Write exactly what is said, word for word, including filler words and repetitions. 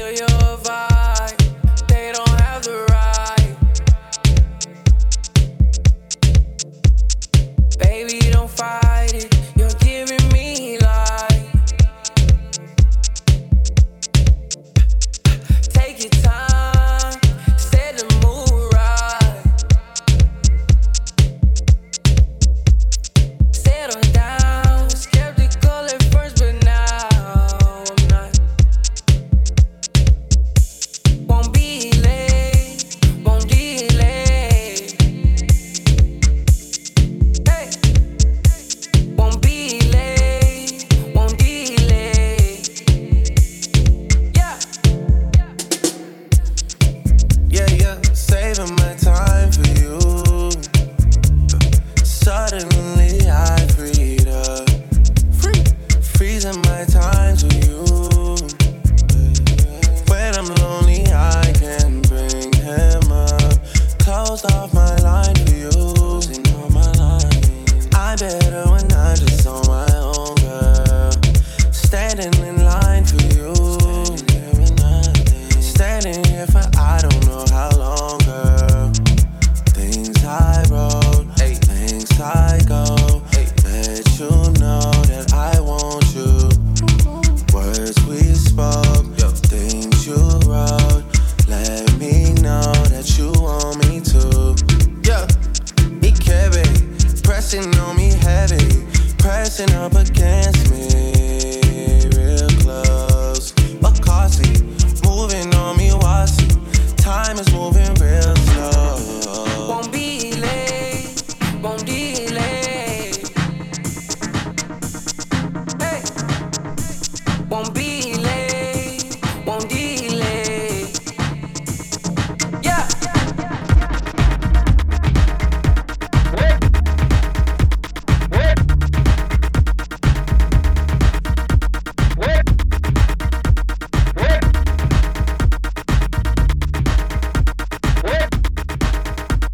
feel your vibe. They don't have the right. Baby, don't fight it. You're giving me life. Take your time, set the mood right. Settle down, skeptical at first, but now I'm not. Won't be late, won't delay. Hey, won't be late, won't delay. Yeah. Yeah, yeah, saving my time for you. Suddenly I freed up, free, freezing my time to you. When I'm lonely, I can bring him up. Closed off my line for you. Closing off my line. I'm better when I'm just on my own, girl. Standing in line for you. Standing here for I don't know how long, girl. Things I wrote, ay, things I go, ay, let you know that I want you. Words we spoke, yo, things you wrote, let me know that you want me to. Yeah, he carry, pressing on me heavy, pressing up against me, real close, but costly, moving on me what's time is moving real slow. Won't be late, won't delay. Hey, won't be